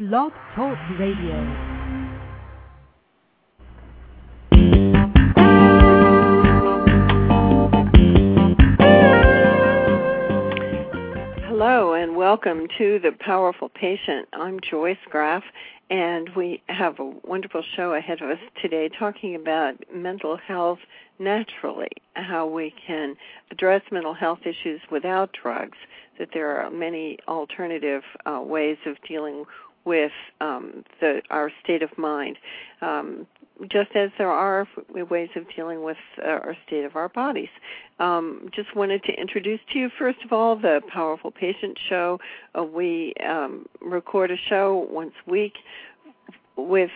Blog Talk Radio. Hello and welcome to The Powerful Patient. I'm Joyce Graf, and we have a wonderful show ahead of us today talking about mental health naturally, how we can address mental health issues without drugs, that there are many alternative ways of dealing with our state of mind, just as there are ways of dealing with our state of our bodies. Just wanted to introduce to you, first of all, the Powerful Patient Show. We record a show once a week with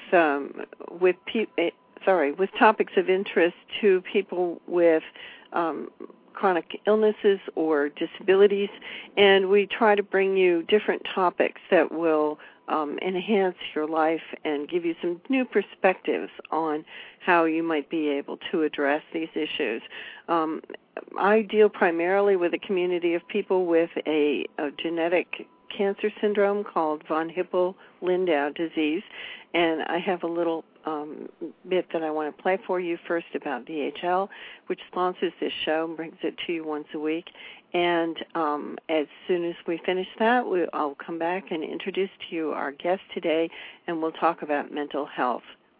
topics of interest to people with chronic illnesses or disabilities, and we try to bring you different topics that will enhance your life and give you some new perspectives on how you might be able to address these issues. I deal primarily with a community of people with a genetic cancer syndrome called von Hippel-Lindau disease, and I have a little bit that I want to play for you first about VHL, which sponsors this show and brings it to you once a week. And as soon as we finish that, I'll come back and introduce to you our guest today, and we'll talk about mental health.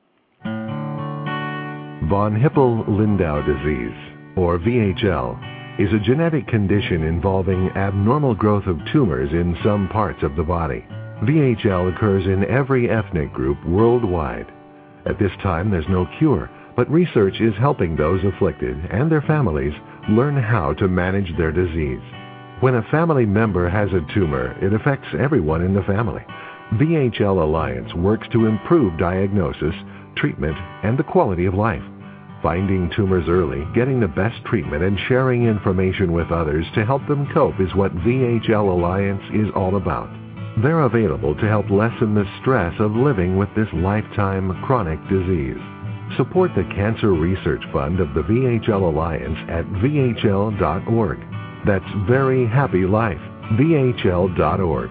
Von Hippel-Lindau disease, or VHL, is a genetic condition involving abnormal growth of tumors in some parts of the body. VHL occurs in every ethnic group worldwide. At this time, there's no cure, but research is helping those afflicted and their families learn how to manage their disease. When a family member has a tumor, it affects everyone in the family. VHL Alliance works to improve diagnosis, treatment, and the quality of life. Finding tumors early, getting the best treatment, and sharing information with others to help them cope is what VHL Alliance is all about. They're available to help lessen the stress of living with this lifetime chronic disease. Support the Cancer Research Fund of the VHL Alliance at VHL.org. That's Very Happy Life, VHL.org.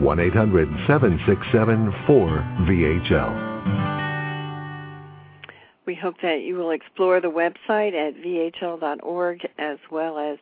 1-800-767-4VHL. We hope that you will explore the website at VHL.org as well as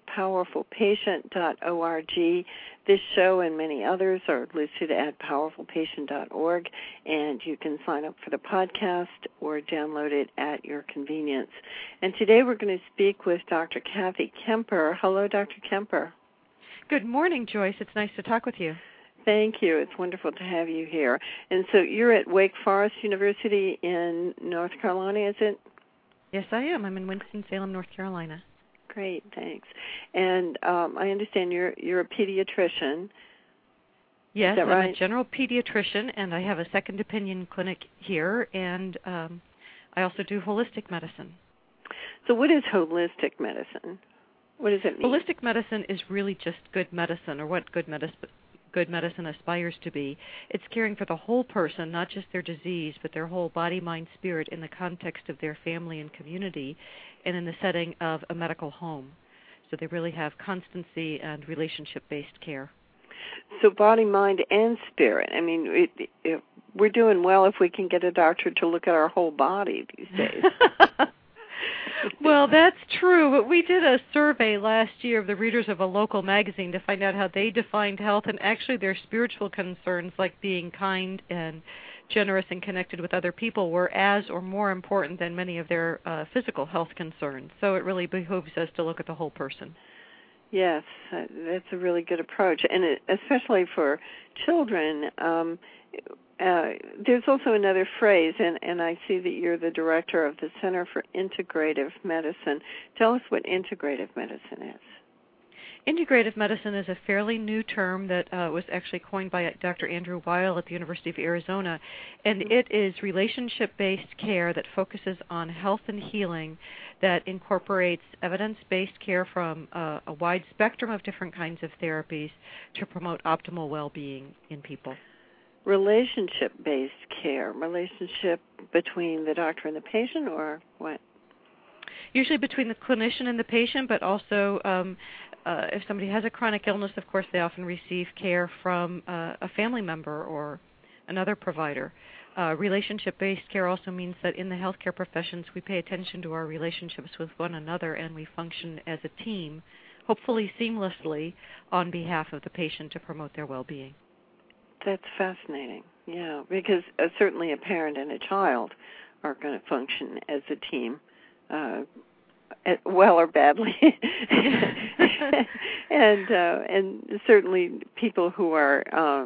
powerfulpatient.org. This show and many others are listed at powerfulpatient.org, and you can sign up for the podcast or download it at your convenience. And today we're going to speak with Dr. Kathy Kemper. Hello, Dr. Kemper. Good morning, Joyce. It's nice to talk with you. Thank you. It's wonderful to have you here. And so you're at Wake Forest University in North Carolina, is it? Yes, I am. I'm in Winston-Salem, North Carolina. Great, thanks. And I understand you're a pediatrician. Yes, is that right? I'm a general pediatrician, and I have a second opinion clinic here, and I also do holistic medicine. So what is holistic medicine? What does it mean? Holistic medicine is really just good medicine, or what good medicine aspires to be. It's caring for the whole person, not just their disease, but their whole body, mind, spirit in the context of their family and community and in the setting of a medical home. So they really have constancy and relationship-based care. So body, mind, and spirit. I mean, we're doing well if we can get a doctor to look at our whole body these days. Well, that's true, but we did a survey last year of the readers of a local magazine to find out how they defined health, and actually their spiritual concerns, like being kind and generous and connected with other people, were as or more important than many of their physical health concerns. So it really behooves us to look at the whole person. Yes, that's a really good approach, and especially for children. There's also another phrase, and I see that you're the director of the Center for Integrative Medicine. Tell us what integrative medicine is. Integrative medicine is a fairly new term that was actually coined by Dr. Andrew Weil at the University of Arizona, and it is relationship-based care that focuses on health and healing, that incorporates evidence-based care from a wide spectrum of different kinds of therapies to promote optimal well-being in people. Relationship-based care, relationship between the doctor and the patient, or what? Usually between the clinician and the patient, but also if somebody has a chronic illness, of course, they often receive care from a family member or another provider. Relationship-based care also means that in the healthcare professions, we pay attention to our relationships with one another, and we function as a team, hopefully seamlessly, on behalf of the patient to promote their well-being. That's fascinating, yeah, because certainly a parent and a child are going to function as a team, well or badly, and certainly people who are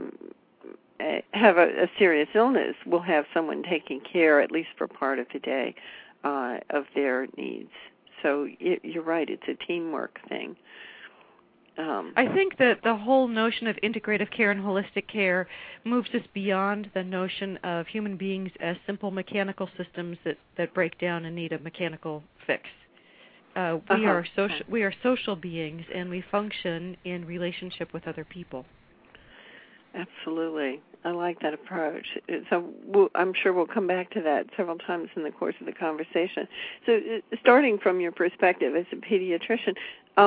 have a serious illness will have someone taking care, at least for part of the day, of their needs. So you're right, it's a teamwork thing. I think that the whole notion of integrative care and holistic care moves us beyond the notion of human beings as simple mechanical systems that break down and need a mechanical fix. We are social beings, and we function in relationship with other people. Absolutely. I like that approach. So I'm sure we'll come back to that several times in the course of the conversation. So starting from your perspective as a pediatrician,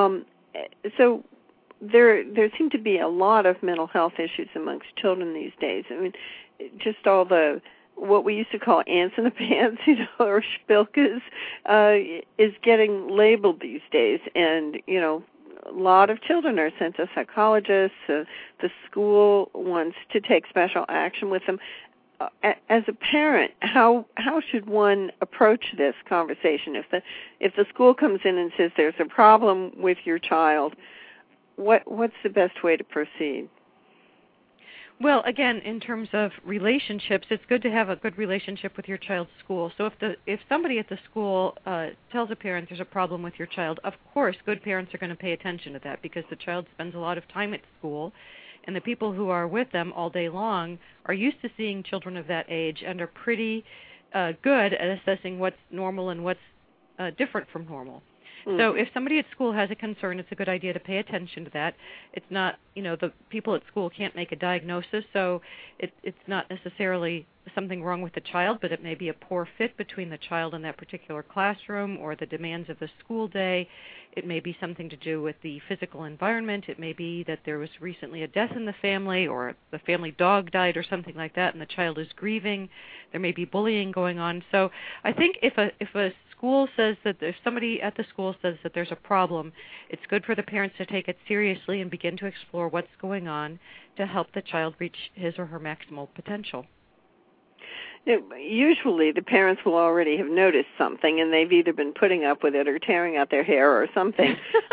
so there seem to be a lot of mental health issues amongst children these days. I mean, just all the what we used to call ants in the pants, or spilkas, is getting labeled these days. And, a lot of children are sent to psychologists. The school wants to take special action with them. As a parent, how should one approach this conversation? If the school comes in and says there's a problem with your child, what's the best way to proceed? Well, again, in terms of relationships, it's good to have a good relationship with your child's school. So if somebody at the school tells a parent there's a problem with your child, of course, good parents are going to pay attention to that, because the child spends a lot of time at school, and the people who are with them all day long are used to seeing children of that age and are pretty good at assessing what's normal and what's different from normal. So if somebody at school has a concern, it's a good idea to pay attention to that. It's not, the people at school can't make a diagnosis, so it's not necessarily something wrong with the child, but it may be a poor fit between the child and that particular classroom or the demands of the school day. It may be something to do with the physical environment. It may be that there was recently a death in the family, or the family dog died or something like that, and the child is grieving. There may be bullying going on. So I think if a school says that, if somebody at the school says that there's a problem, it's good for the parents to take it seriously and begin to explore what's going on to help the child reach his or her maximal potential. Usually the parents will already have noticed something, and they've either been putting up with it or tearing out their hair or something.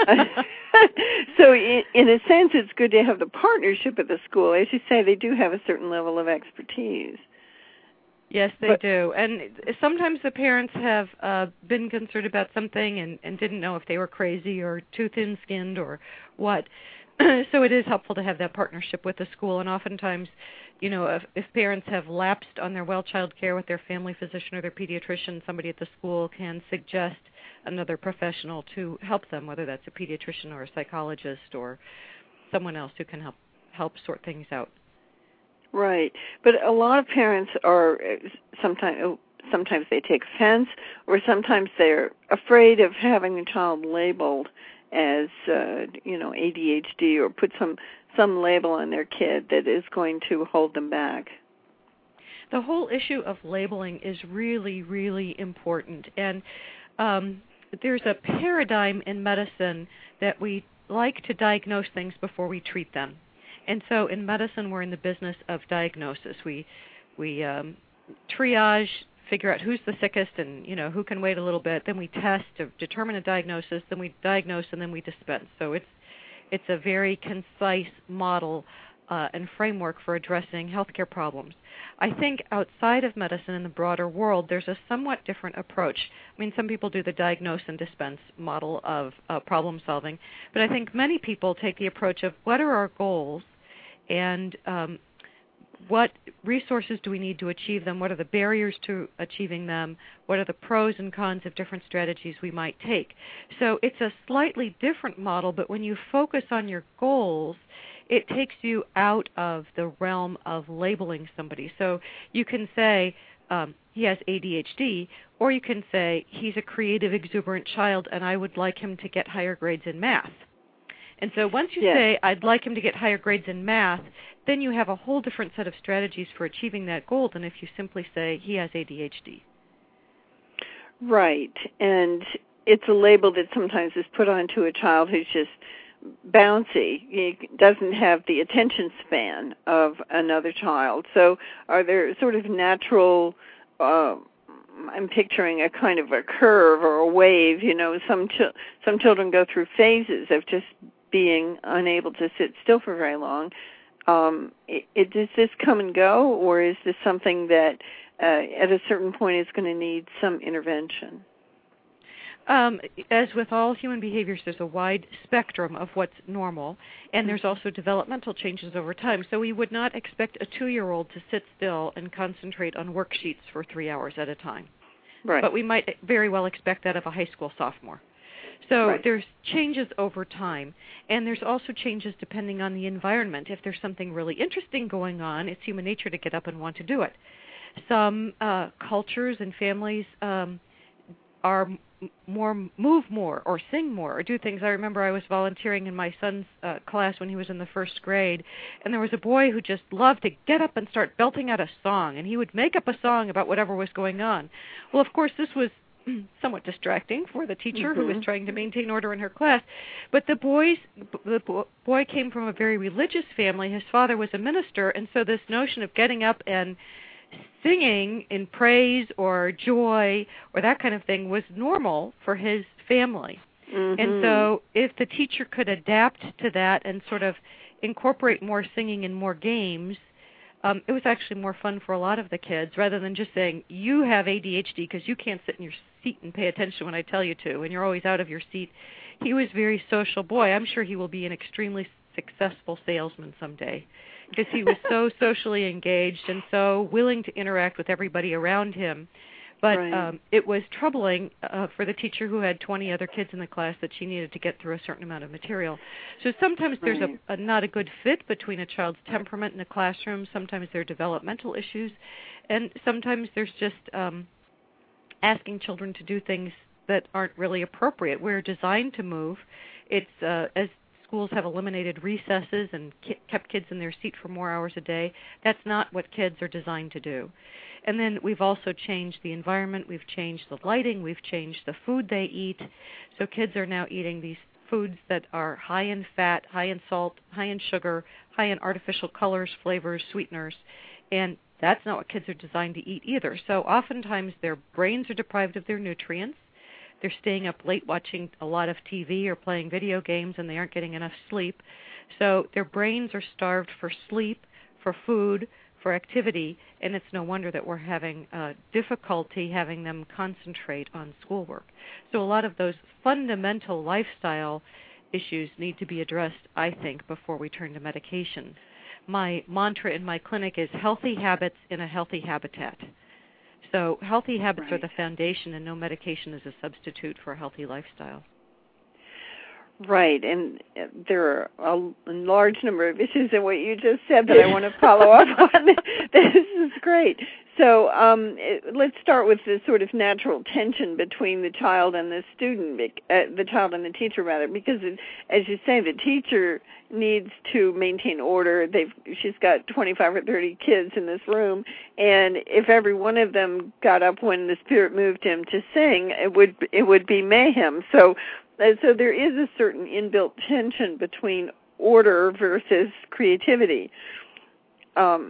So in a sense, it's good to have the partnership at the school. As you say, they do have a certain level of expertise. Yes, they do. And sometimes the parents have been concerned about something and didn't know if they were crazy or too thin-skinned or what. So it is helpful to have that partnership with the school. And oftentimes, if parents have lapsed on their well child care with their family physician or their pediatrician, somebody at the school can suggest another professional to help them, whether that's a pediatrician or a psychologist or someone else who can help sort things out. Right, but a lot of parents are sometimes they take offense, or sometimes they're afraid of having the child labeled as ADHD, or put some label on their kid that is going to hold them back. The whole issue of labeling is really, really important, and there's a paradigm in medicine that we like to diagnose things before we treat them. And so in medicine, we're in the business of diagnosis. We triage, figure out who's the sickest and, who can wait a little bit. Then we test to determine a diagnosis. Then we diagnose, and then we dispense. So it's a very concise model and framework for addressing healthcare problems. I think outside of medicine in the broader world, there's a somewhat different approach. I mean, some people do the diagnose and dispense model of problem solving, but I think many people take the approach of what are our goals, and what resources do we need to achieve them? What are the barriers to achieving them? What are the pros and cons of different strategies we might take? So it's a slightly different model, but when you focus on your goals, it takes you out of the realm of labeling somebody. So you can say he has ADHD, or you can say he's a creative, exuberant child, and I would like him to get higher grades in math. And so once you say, I'd like him to get higher grades in math, then you have a whole different set of strategies for achieving that goal than if you simply say, he has ADHD. Right. And it's a label that sometimes is put onto a child who's just bouncy. He doesn't have the attention span of another child. So are there sort of natural, I'm picturing a kind of a curve or a wave, some children go through phases of just being unable to sit still for very long. Does this come and go, or is this something that at a certain point is going to need some intervention? As with all human behaviors, there's a wide spectrum of what's normal, and there's also developmental changes over time. So we would not expect a 2-year-old to sit still and concentrate on worksheets for 3 hours at a time. Right. But we might very well expect that of a high school sophomore. So there's changes over time, and there's also changes depending on the environment. If there's something really interesting going on, it's human nature to get up and want to do it. Some cultures and families move more or sing more or do things. I remember I was volunteering in my son's class when he was in the first grade, and there was a boy who just loved to get up and start belting out a song, and he would make up a song about whatever was going on. Well, of course, this was somewhat distracting for the teacher who was trying to maintain order in her class. But the boy came from a very religious family. His father was a minister, and so this notion of getting up and singing in praise or joy or that kind of thing was normal for his family. And so if the teacher could adapt to that and sort of incorporate more singing and more games, it was actually more fun for a lot of the kids, rather than just saying, you have ADHD because you can't sit in your seat and pay attention when I tell you to, and you're always out of your seat. He was a very social boy. I'm sure he will be an extremely successful salesman someday, because he was so socially engaged and so willing to interact with everybody around him. But it was troubling for the teacher who had 20 other kids in the class that she needed to get through a certain amount of material. So sometimes there's not a good fit between a child's temperament in a classroom. Sometimes there are developmental issues. And sometimes there's just asking children to do things that aren't really appropriate. We're designed to move. It's as schools have eliminated recesses and kept kids in their seat for more hours a day. That's not what kids are designed to do. And then we've also changed the environment. We've changed the lighting. We've changed the food they eat. So kids are now eating these foods that are high in fat, high in salt, high in sugar, high in artificial colors, flavors, sweeteners. And that's not what kids are designed to eat either. So oftentimes their brains are deprived of their nutrients. They're staying up late watching a lot of TV or playing video games, and they aren't getting enough sleep. So their brains are starved for sleep, for food, for activity, and it's no wonder that we're having difficulty having them concentrate on schoolwork. So a lot of those fundamental lifestyle issues need to be addressed, I think, before we turn to medication. My mantra in my clinic is healthy habits in a healthy habitat. So healthy habits are the foundation, and no medication is a substitute for a healthy lifestyle. Right, and there are a large number of issues in what you just said that I want to follow up on. This is great. So let's start with the sort of natural tension between the child and the student, the child and the teacher, rather, because as you say, the teacher needs to maintain order. She's got 25 or 30 kids in this room, and if every one of them got up when the Spirit moved him to sing, it would be mayhem. So there is a certain inbuilt tension between order versus creativity. So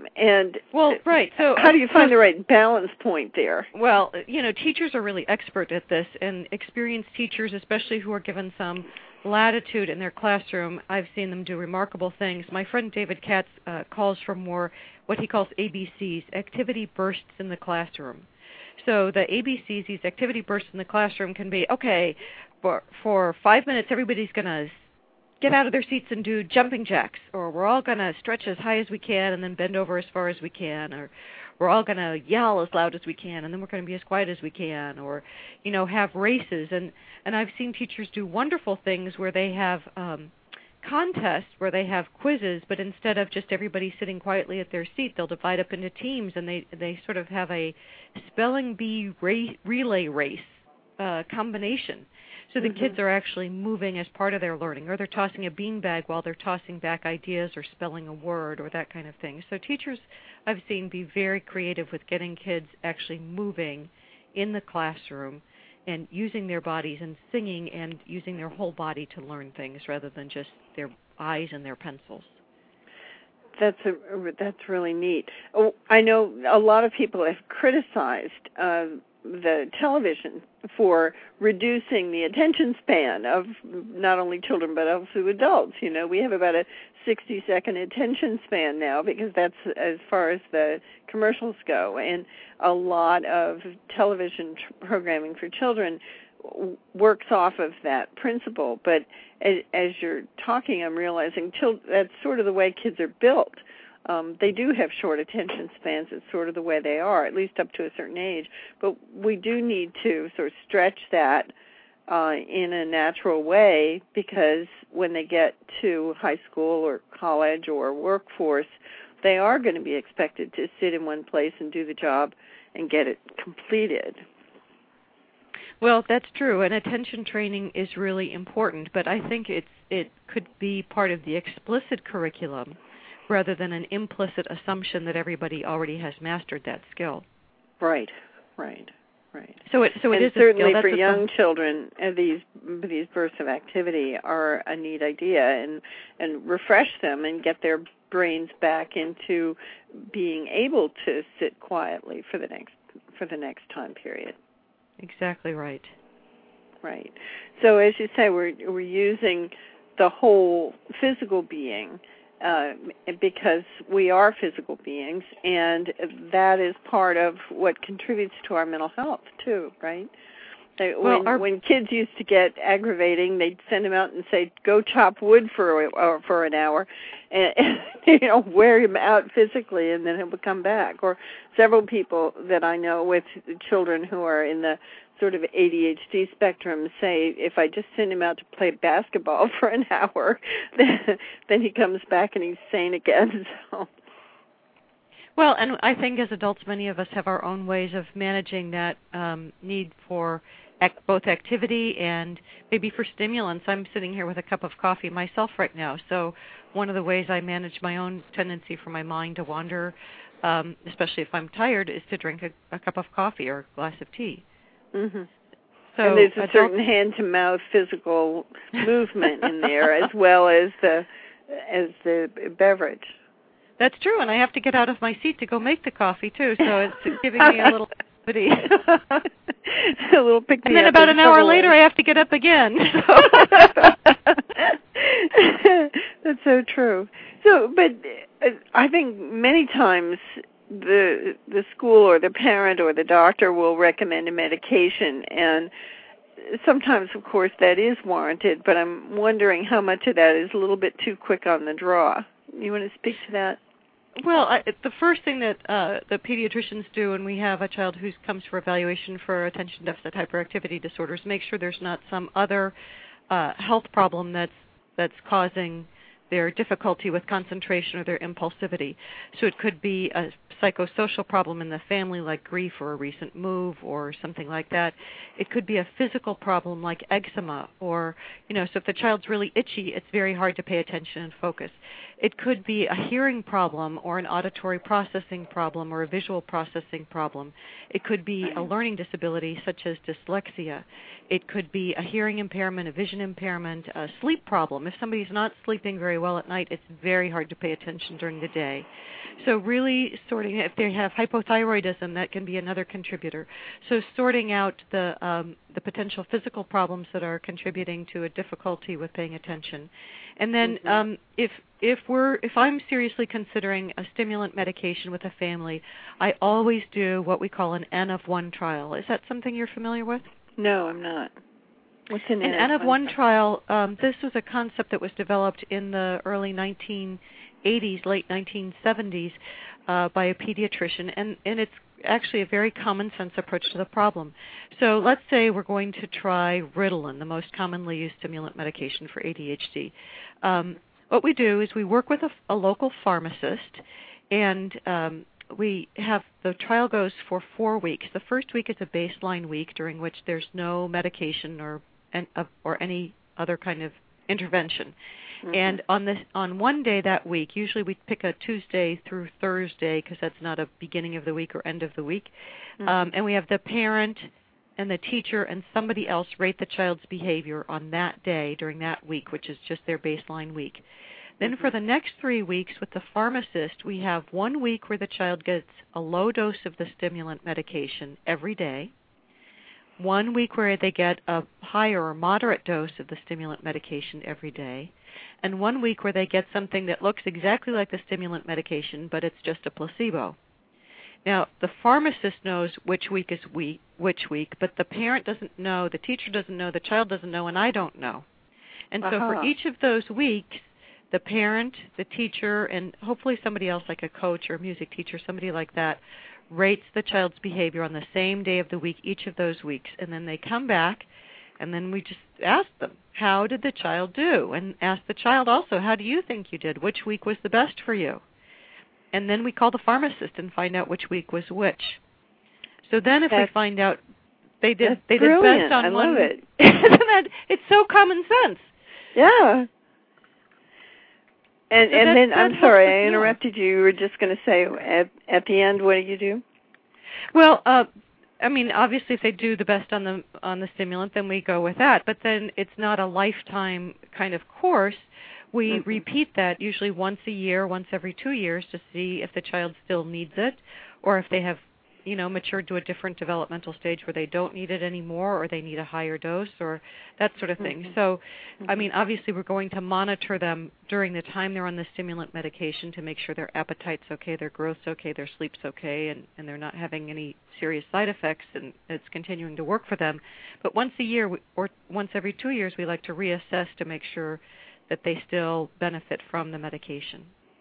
how do you find the right balance point there? Well, teachers are really expert at this, and experienced teachers, especially who are given some latitude in their classroom, I've seen them do remarkable things. My friend David Katz calls for more what he calls ABCs, activity bursts in the classroom. So the ABCs, these activity bursts in the classroom, can be, okay, for 5 minutes everybody's going to get out of their seats and do jumping jacks, or we're all going to stretch as high as we can and then bend over as far as we can, or we're all going to yell as loud as we can and then we're going to be as quiet as we can, or, have races. And I've seen teachers do wonderful things where they have contests, where they have quizzes, but instead of just everybody sitting quietly at their seat, they'll divide up into teams, and they sort of have a spelling bee relay race combination. So the kids are actually moving as part of their learning, or they're tossing a beanbag while they're tossing back ideas or spelling a word or that kind of thing. So teachers, I've seen, be very creative with getting kids actually moving in the classroom and using their bodies and singing and using their whole body to learn things rather than just their eyes and their pencils. That's really neat. Oh, I know a lot of people have criticized the television for reducing the attention span of not only children but also adults. You know, we have about a 60-second attention span now because that's as far as the commercials go, and a lot of television programming for children works off of that principle. But as you're talking, I'm realizing that's sort of the way kids are built. They do have short attention spans. It's sort of the way they are, at least up to a certain age. But we do need to sort of stretch that in a natural way, because when they get to high school or college or workforce, they are going to be expected to sit in one place and do the job and get it completed. Well, that's true, and attention training is really important, but I think it could be part of the explicit curriculum rather than an implicit assumption that everybody already has mastered that skill. Right. So it is certainly a skill. For young children, these bursts of activity are a neat idea, and refresh them and get their brains back into being able to sit quietly for the next time period. Exactly right. Right. So as you say, we're using the whole physical being because we are physical beings, and that is part of what contributes to our mental health too, right? When kids used to get aggravating, they'd send them out and say, "Go chop wood for an hour," and wear him out physically, and then he would come back. Or several people that I know with children who are in the sort of ADHD spectrum say, if I just send him out to play basketball for an hour, then he comes back and he's sane again. So. Well, and I think as adults, many of us have our own ways of managing that need for both activity and maybe for stimulants. I'm sitting here with a cup of coffee myself right now, so one of the ways I manage my own tendency for my mind to wander, especially if I'm tired, is to drink a cup of coffee or a glass of tea. Mm-hmm. So and there's a certain hand-to-mouth physical movement in there, as well as the beverage. That's true, and I have to get out of my seat to go make the coffee too. So it's giving me a little activity. A little pick me up. And then about an hour later, I have to get up again. That's so true. So, but I think many times the school or the parent or the doctor will recommend a medication, and sometimes, of course, that is warranted, but I'm wondering how much of that is a little bit too quick on the draw. You want to speak to that? Well, the first thing that the pediatricians do when we have a child who comes for evaluation for attention deficit hyperactivity disorders, make sure there's not some other health problem that's causing their difficulty with concentration or their impulsivity. So it could be a psychosocial problem in the family like grief or a recent move or something like that. It could be a physical problem like eczema or, so if the child's really itchy, it's very hard to pay attention and focus. It could be a hearing problem or an auditory processing problem or a visual processing problem. It could be a learning disability such as dyslexia. It could be a hearing impairment, a vision impairment, a sleep problem. If somebody's not sleeping very well at night, it's very hard to pay attention during the day. So really sorting, if they have hypothyroidism, that can be another contributor. So sorting out the potential physical problems that are contributing to a difficulty with paying attention. And then if I'm seriously considering a stimulant medication with a family, I always do what we call an N of 1 trial. Is that something you're familiar with? No, I'm not. What's an N of 1 trial? This was a concept that was developed in the early 1980s, late 1970s by a pediatrician, and it's actually a very common sense approach to the problem. So let's say we're going to try Ritalin, the most commonly used stimulant medication for ADHD. What we do is we work with a local pharmacist, and the trial goes for 4 weeks. The first week is a baseline week during which there's no medication or or any other kind of intervention. Mm-hmm. And on one day that week, usually we pick a Tuesday through Thursday because that's not a beginning of the week or end of the week, and we have the parent and the teacher and somebody else rate the child's behavior on that day during that week, which is just their baseline week. Then for the next 3 weeks with the pharmacist, we have 1 week where the child gets a low dose of the stimulant medication every day, 1 week where they get a higher or moderate dose of the stimulant medication every day, and 1 week where they get something that looks exactly like the stimulant medication, but it's just a placebo. Now, the pharmacist knows which week is which week, but the parent doesn't know, the teacher doesn't know, the child doesn't know, and I don't know. And so for each of those weeks, the parent, the teacher, and hopefully somebody else like a coach or a music teacher, somebody like that, rates the child's behavior on the same day of the week, each of those weeks. And then they come back, and then we just ask them, how did the child do? And ask the child also, how do you think you did? Which week was the best for you? And then we call the pharmacist and find out which week was which. So then if we find out they did best on one. I love it. It's so common sense. Yeah. And then, I'm sorry, I interrupted you. You were just going to say, at the end, what do you do? Well, I mean, obviously, if they do the best on the stimulant, then we go with that. But then it's not a lifetime kind of course. We repeat that usually once a year, once every 2 years, to see if the child still needs it, or if they have, matured to a different developmental stage where they don't need it anymore, or they need a higher dose, or that sort of thing. So, I mean, obviously, we're going to monitor them during the time they're on the stimulant medication to make sure their appetite's okay, their growth's okay, their sleep's okay, and they're not having any serious side effects, and it's continuing to work for them. But once a year, or once every 2 years, we like to reassess to make sure that they still benefit from the medication.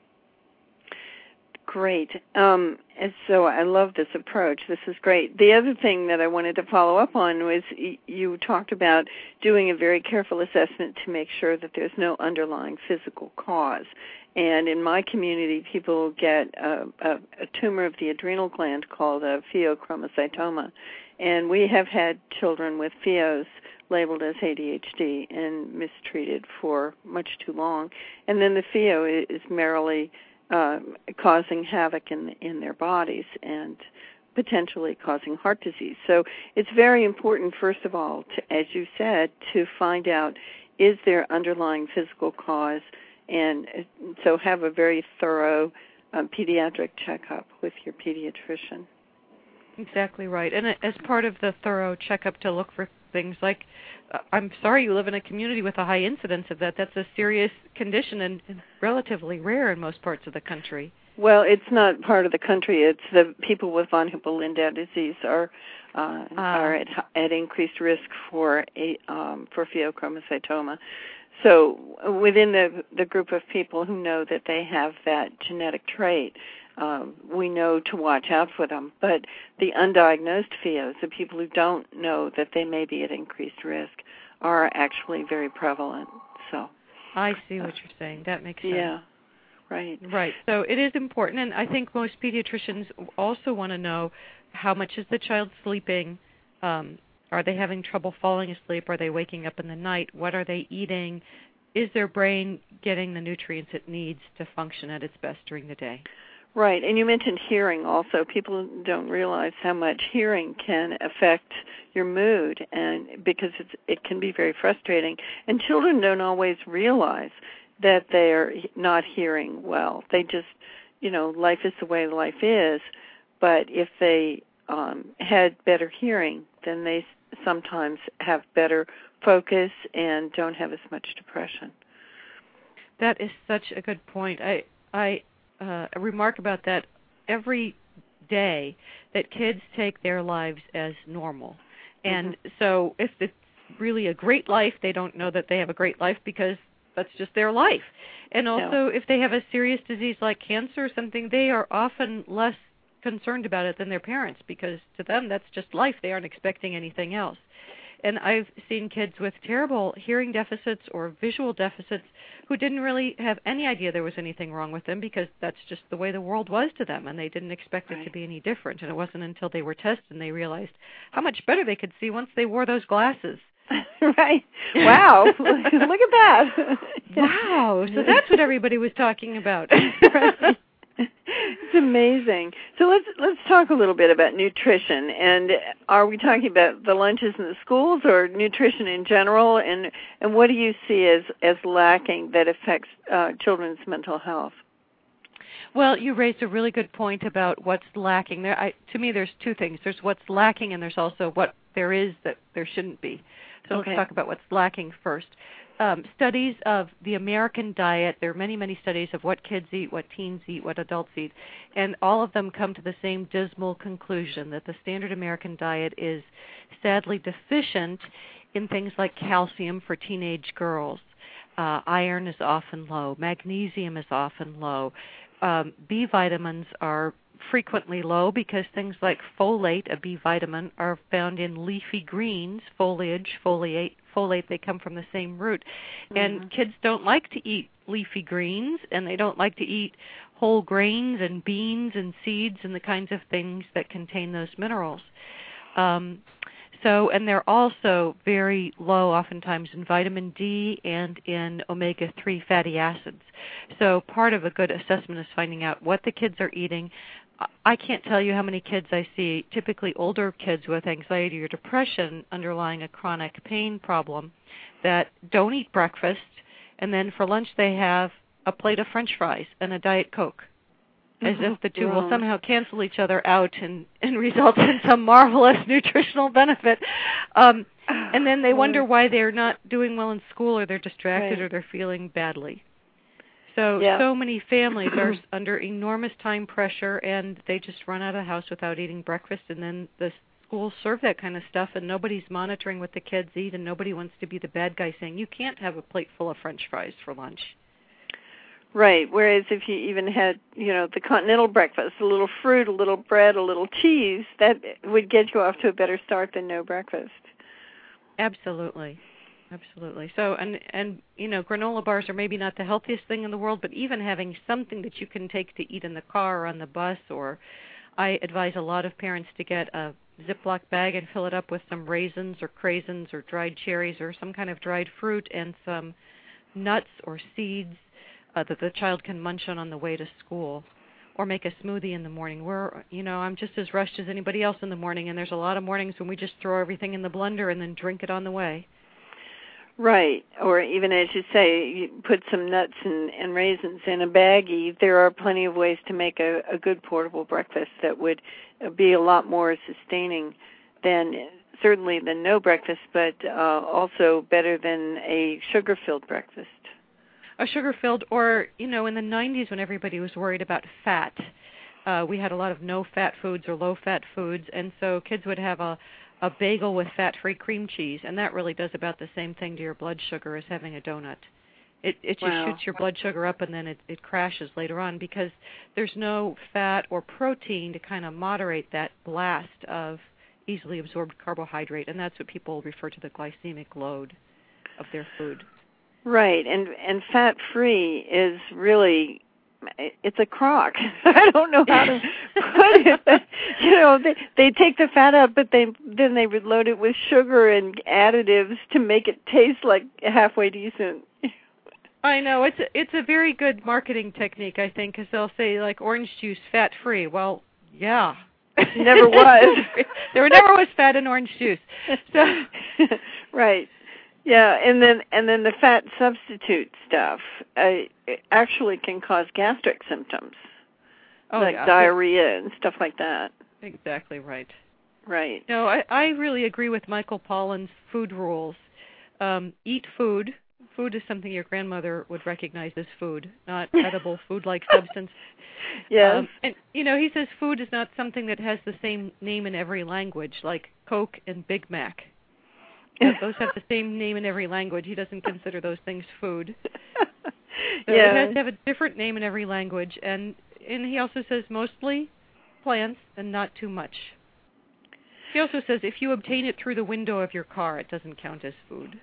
Great. And so I love this approach. This is great. The other thing that I wanted to follow up on was you talked about doing a very careful assessment to make sure that there's no underlying physical cause. And in my community, people get a tumor of the adrenal gland called a pheochromocytoma. And we have had children with pheos labeled as ADHD and mistreated for much too long. And then the pheo is merely causing havoc in their bodies and potentially causing heart disease. So it's very important, first of all, as you said, to find out, is there underlying physical cause, and so have a very thorough pediatric checkup with your pediatrician. Exactly right. And as part of the thorough checkup to look for things like, I'm sorry you live in a community with a high incidence of that. That's a serious condition and relatively rare in most parts of the country. Well, it's not part of the country. It's the people with von Hippel-Lindau disease are at increased risk for pheochromocytoma. So within the group of people who know that they have that genetic trait, we know to watch out for them. But the undiagnosed pheos, the people who don't know that they may be at increased risk, are actually very prevalent. So I see what you're saying. That makes sense. Yeah, right. Right. So it is important, and I think most pediatricians also want to know how much is the child sleeping. Are they having trouble falling asleep? Are they waking up in the night? What are they eating? Is their brain getting the nutrients it needs to function at its best during the day? Right, and you mentioned hearing also. People don't realize how much hearing can affect your mood, and because it can be very frustrating. And children don't always realize that they're not hearing well. They just, life is the way life is. But if they had better hearing, then they sometimes have better focus and don't have as much depression. That is such a good point. I remark about that every day, that kids take their lives as normal. And so if it's really a great life, they don't know that they have a great life because that's just their life. And also if they have a serious disease like cancer or something, they are often less concerned about it than their parents because to them that's just life. They aren't expecting anything else. And I've seen kids with terrible hearing deficits or visual deficits who didn't really have any idea there was anything wrong with them because that's just the way the world was to them, and they didn't expect it to be any different. And it wasn't until they were tested and they realized how much better they could see once they wore those glasses. Right. Wow. Look at that. Wow. So that's what everybody was talking about. Right. It's amazing. So let's talk a little bit about nutrition. And are we talking about the lunches in the schools or nutrition in general? And what do you see as lacking that affects children's mental health? Well, you raised a really good point about what's lacking. To me, there's two things. There's what's lacking, and there's also what there is that there shouldn't be. So Let's talk about what's lacking first. Studies of the American diet, there are many, many studies of what kids eat, what teens eat, what adults eat, and all of them come to the same dismal conclusion that the standard American diet is sadly deficient in things like calcium for teenage girls. Iron is often low. Magnesium is often low. B vitamins are frequently low because things like folate, a B vitamin, are found in leafy greens, foliage, folate, they come from the same root. Mm-hmm. And kids don't like to eat leafy greens, and they don't like to eat whole grains and beans and seeds and the kinds of things that contain those minerals. And they're also very low oftentimes in vitamin D and in omega-3 fatty acids. So part of a good assessment is finding out what the kids are eating. I can't tell you how many kids I see, typically older kids with anxiety or depression underlying a chronic pain problem, that don't eat breakfast, and then for lunch they have a plate of French fries and a Diet Coke, as if the two will somehow cancel each other out and result in some marvelous nutritional benefit. And then they wonder why they're not doing well in school, or they're distracted, or they're feeling badly. So many families are under enormous time pressure, and they just run out of the house without eating breakfast, and then the schools serve that kind of stuff, and nobody's monitoring what the kids eat, and nobody wants to be the bad guy saying, you can't have a plate full of French fries for lunch. Right, whereas if you even had, the continental breakfast, a little fruit, a little bread, a little cheese, that would get you off to a better start than no breakfast. Absolutely. So, and granola bars are maybe not the healthiest thing in the world, but even having something that you can take to eat in the car or on the bus, or I advise a lot of parents to get a Ziploc bag and fill it up with some raisins or craisins or dried cherries or some kind of dried fruit and some nuts or seeds that the child can munch on the way to school, or make a smoothie in the morning. I'm just as rushed as anybody else in the morning, and there's a lot of mornings when we just throw everything in the blender and then drink it on the way. Right, or even as you say, you put some nuts and raisins in a baggie. There are plenty of ways to make a good portable breakfast that would be a lot more sustaining certainly than no breakfast, but also better than a sugar-filled breakfast. A sugar-filled, or, in the 90s when everybody was worried about fat, we had a lot of no-fat foods or low-fat foods, and so kids would have a bagel with fat-free cream cheese, and that really does about the same thing to your blood sugar as having a donut. It just shoots your blood sugar up, and then it crashes later on because there's no fat or protein to kind of moderate that blast of easily absorbed carbohydrate, and that's what people refer to the glycemic load of their food. Right, and fat-free is really, it's a crock. I don't know how to put it, but, they take the fat out, but then they would load it with sugar and additives to make it taste like halfway decent. I know, it's a very good marketing technique, I think, because they'll say, like, orange juice, fat-free. Well, yeah. Never was. There never was fat in orange juice. So. Right. Yeah, and then the fat substitute stuff actually can cause gastric symptoms, diarrhea and stuff like that. Exactly right. Right. No, I really agree with Michael Pollan's food rules. Eat food. Food is something your grandmother would recognize as food, not edible food-like substance. Yes. And, he says food is not something that has the same name in every language, like Coke and Big Mac. Those have the same name in every language. He doesn't consider those things food. So it has to have a different name in every language. And he also says mostly plants and not too much. He also says if you obtain it through the window of your car, it doesn't count as food.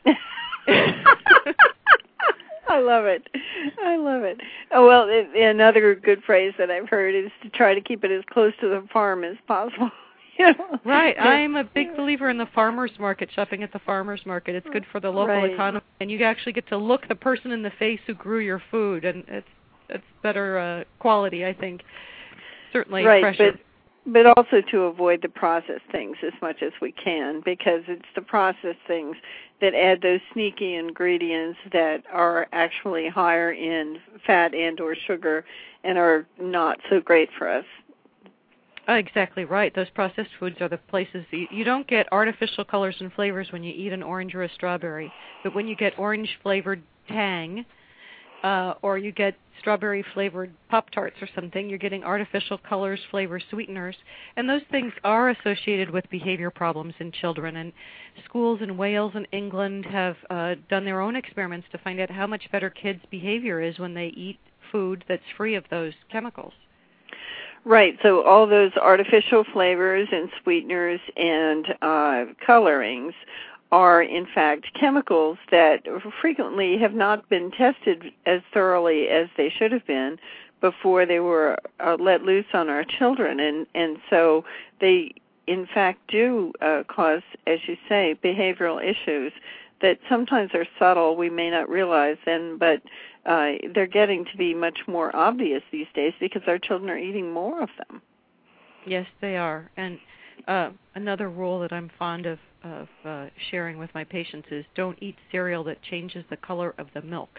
I love it. Oh, well, another good phrase that I've heard is to try to keep it as close to the farm as possible. Right. I'm a big believer in the farmer's market, shopping at the farmer's market. It's good for the local economy, and you actually get to look the person in the face who grew your food, and it's better quality, I think. Certainly fresher. But also to avoid the processed things as much as we can, because it's the processed things that add those sneaky ingredients that are actually higher in fat and or sugar and are not so great for us. Exactly right. Those processed foods are the places you don't get artificial colors and flavors when you eat an orange or a strawberry, but when you get orange-flavored tang, or you get strawberry-flavored Pop-Tarts or something, you're getting artificial colors, flavors, sweeteners, and those things are associated with behavior problems in children. And schools in Wales and England have done their own experiments to find out how much better kids' behavior is when they eat food that's free of those chemicals. Right, so all those artificial flavors and sweeteners and colorings are, in fact, chemicals that frequently have not been tested as thoroughly as they should have been before they were let loose on our children. And so they, in fact, do cause, as you say, behavioral issues that sometimes are subtle, we may not realize them, but they're getting to be much more obvious these days because our children are eating more of them. Yes, they are. And another rule that I'm fond of sharing with my patients is don't eat cereal that changes the color of the milk.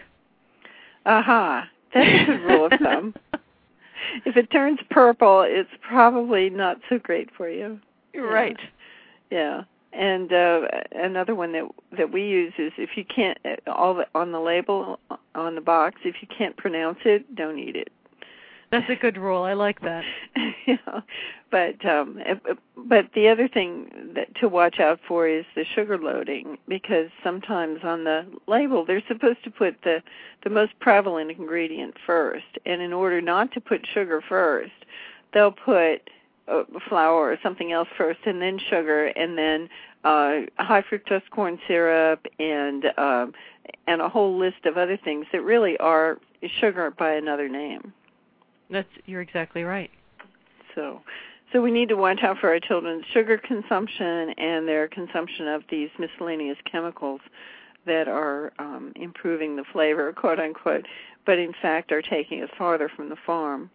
Aha, that's a good rule of thumb. If it turns purple, it's probably not so great for you. Right. Yeah. And another one that we use is if you can't, on the label, on the box, if you can't pronounce it, don't eat it. That's a good rule. I like that. Yeah. But the other thing to watch out for is the sugar loading, because sometimes on the label they're supposed to put the most prevalent ingredient first, and in order not to put sugar first, they'll put flour or something else first, and then sugar, and then high fructose corn syrup, and a whole list of other things that really are sugar by another name. You're exactly right. So we need to watch out for our children's sugar consumption and their consumption of these miscellaneous chemicals that are improving the flavor, quote unquote, but in fact are taking us farther from the farm.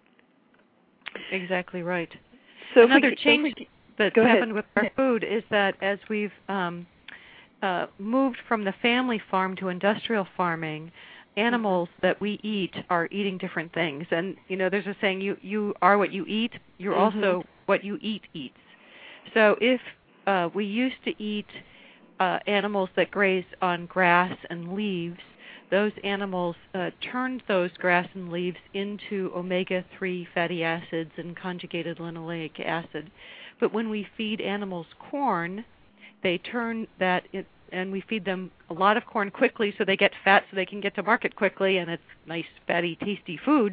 Exactly right. So another change that's happened with our food is that as we've moved from the family farm to industrial farming, animals that we eat are eating different things. And, there's a saying, you are what you eat, you're also what you eat eats. So if we used to eat animals that graze on grass and leaves, those animals turned those grass and leaves into omega-3 fatty acids and conjugated linoleic acid. But when we feed animals corn, they turn that and we feed them a lot of corn quickly so they get fat so they can get to market quickly, and it's nice, fatty, tasty food.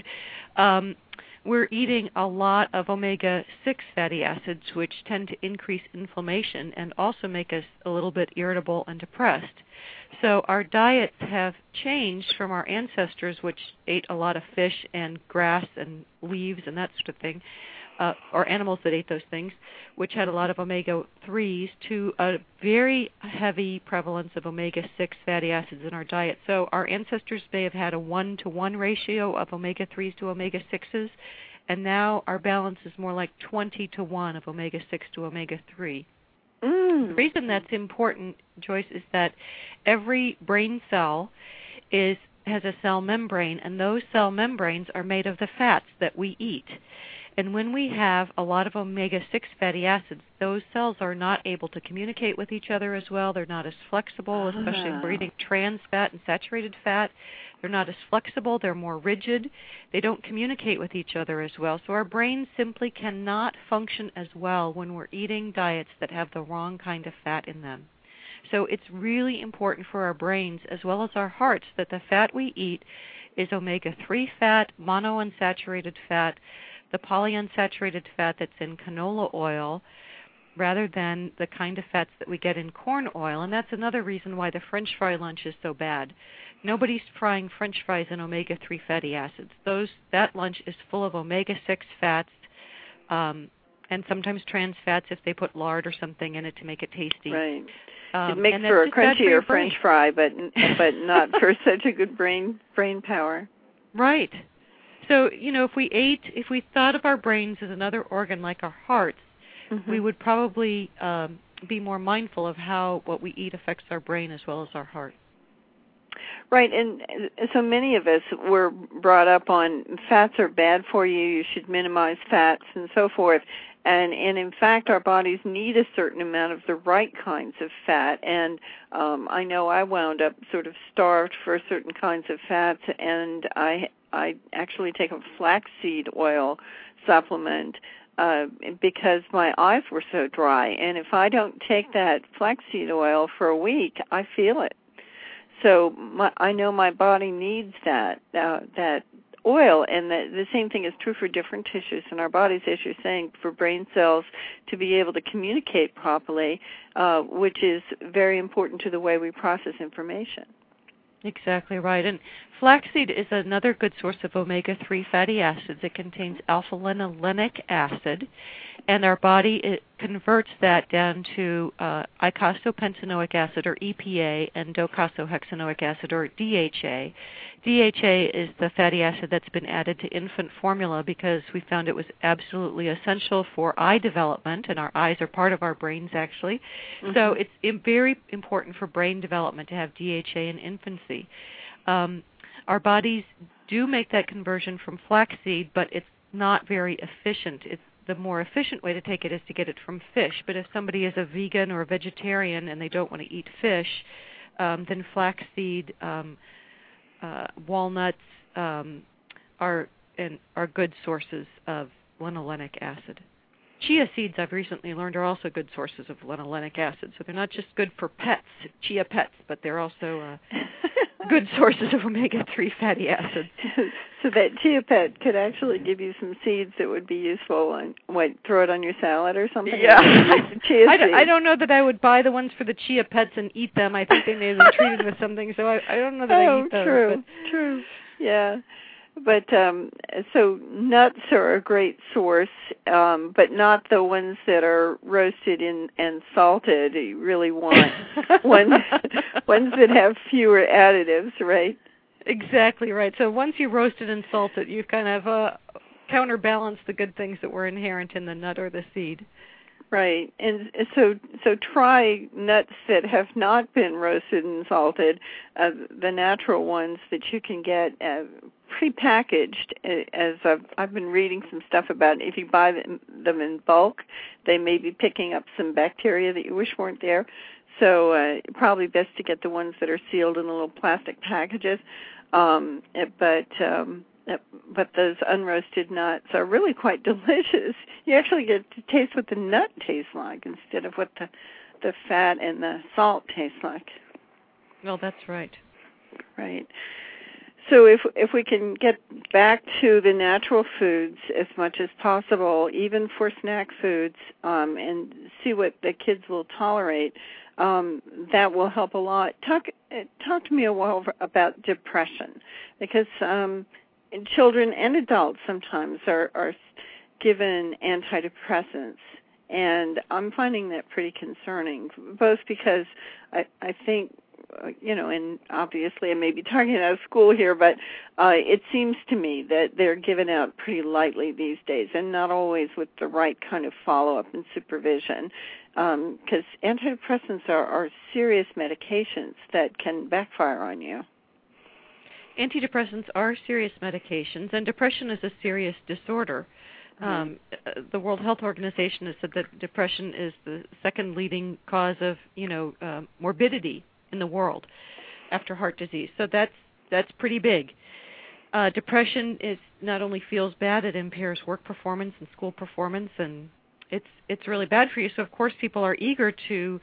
We're eating a lot of omega-6 fatty acids, which tend to increase inflammation and also make us a little bit irritable and depressed. So our diets have changed from our ancestors, which ate a lot of fish and grass and leaves and that sort of thing, or animals that ate those things, which had a lot of omega-3s, to a very heavy prevalence of omega-6 fatty acids in our diet. So our ancestors may have had a 1-to-1 ratio of omega-3s to omega-6s, and now our balance is more like 20-to-1 of omega-6 to omega-3. The reason that's important, Joyce, is that every brain cell has a cell membrane, and those cell membranes are made of the fats that we eat. And when we have a lot of omega-6 fatty acids, those cells are not able to communicate with each other as well. They're not as flexible, especially if we're eating trans fat and saturated fat. They're not as flexible. They're more rigid. They don't communicate with each other as well. So our brains simply cannot function as well when we're eating diets that have the wrong kind of fat in them. So it's really important for our brains as well as our hearts that the fat we eat is omega-3 fat, monounsaturated fat, the polyunsaturated fat that's in canola oil, rather than the kind of fats that we get in corn oil. And that's another reason why the French fry lunch is so bad. Nobody's frying French fries in omega-3 fatty acids. That lunch is full of omega-6 fats, and sometimes trans fats if they put lard or something in it to make it tasty. Right. It makes for a crunchier French fry, but not for such a good brain power. Right. So, if we thought of our brains as another organ like our hearts, we would probably be more mindful of how what we eat affects our brain as well as our heart. Right, and so many of us were brought up on fats are bad for you, you should minimize fats and so forth. And in fact, our bodies need a certain amount of the right kinds of fat. And I know I wound up sort of starved for certain kinds of fats, and I actually take a flaxseed oil supplement because my eyes were so dry. And if I don't take that flaxseed oil for a week, I feel it. So I know my body needs that oil, and the same thing is true for different tissues in our bodies, as you're saying, for brain cells to be able to communicate properly, which is very important to the way we process information. Exactly right. And flaxseed is another good source of omega-3 fatty acids. It contains alpha-linolenic acid, and our body converts that down to eicosapentaenoic acid, or EPA, and docosahexaenoic acid, or DHA. DHA is the fatty acid that's been added to infant formula because we found it was absolutely essential for eye development, and our eyes are part of our brains, actually. So it's very important for brain development to have DHA in infancy. Our bodies do make that conversion from flaxseed, but it's not very efficient. The more efficient way to take it is to get it from fish. But if somebody is a vegan or a vegetarian and they don't want to eat fish, then flaxseed, walnuts are good sources of linolenic acid. Chia seeds, I've recently learned, are also good sources of linolenic acid. So they're not just good for pets, chia pets, but they're also good sources of omega-3 fatty acids. So that chia pet could actually give you some seeds that would be useful, and throw it on your salad or something? Yeah. Chia seeds. I don't know that I would buy the ones for the chia pets and eat them. I think they may have been treated with something, so I don't know that I eat those. True. Yeah. But so nuts are a great source, but not the ones that are roasted and salted. You really want ones that have fewer additives, right? Exactly right. So once you roast it and salt it, you've kind of counterbalanced the good things that were inherent in the nut or the seed. Right, and so try nuts that have not been roasted and salted, the natural ones that you can get prepackaged. As I've been reading some stuff about, if you buy them in bulk, they may be picking up some bacteria that you wish weren't there. So probably best to get the ones that are sealed in little plastic packages. But those unroasted nuts are really quite delicious. You actually get to taste what the nut tastes like instead of what the fat and the salt taste like. Well, that's right. Right. So if we can get back to the natural foods as much as possible, even for snack foods, and see what the kids will tolerate, that will help a lot. Talk to me a while about depression, because children and adults sometimes are given antidepressants, and I'm finding that pretty concerning, both because I think, and obviously I may be talking out of school here, but it seems to me that they're given out pretty lightly these days, and not always with the right kind of follow-up and supervision, because antidepressants are serious medications that can backfire on you. Antidepressants are serious medications, and depression is a serious disorder. The World Health Organization has said that depression is the second leading cause of, morbidity in the world after heart disease. So that's pretty big. Depression not only feels bad, it impairs work performance and school performance, and it's really bad for you. So of course people are eager to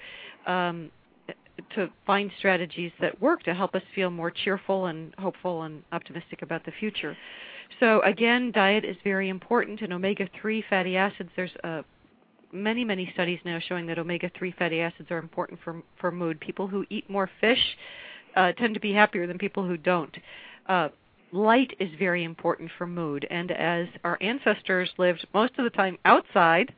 find strategies that work to help us feel more cheerful and hopeful and optimistic about the future. So again, diet is very important, and omega-3 fatty acids, there's many studies now showing that omega-3 fatty acids are important for mood. People who eat more fish tend to be happier than people who don't. light is very important for mood. And as our ancestors lived most of the time outside,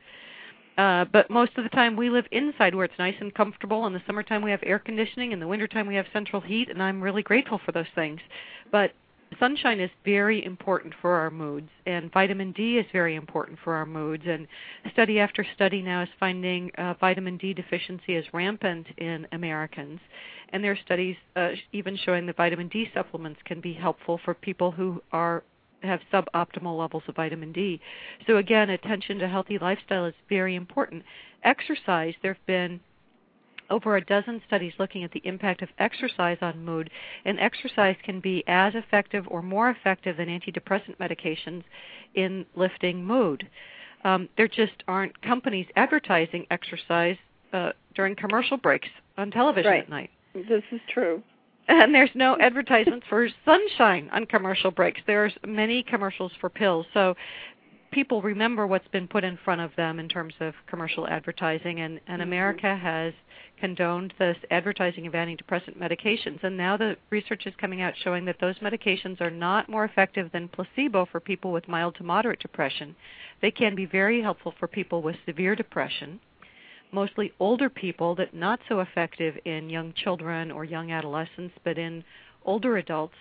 but most of the time we live inside where it's nice and comfortable. In the summertime we have air conditioning. In the wintertime we have central heat, and I'm really grateful for those things. But sunshine is very important for our moods, and vitamin D is very important for our moods. And study after study now is finding vitamin D deficiency is rampant in Americans. And there are studies even showing that vitamin D supplements can be helpful for people who have suboptimal levels of vitamin D. So again, attention to healthy lifestyle is very important. Exercise, there have been over a dozen studies looking at the impact of exercise on mood, and exercise can be as effective or more effective than antidepressant medications in lifting mood. There just aren't companies advertising exercise during commercial breaks on television at night. This is true. And there's no advertisements for sunshine on commercial breaks. There's many commercials for pills. So people remember what's been put in front of them in terms of commercial advertising, and America has condoned this advertising of antidepressant medications. And now the research is coming out showing that those medications are not more effective than placebo for people with mild to moderate depression. They can be very helpful for people with severe depression, mostly older people, that not so effective in young children or young adolescents, but in older adults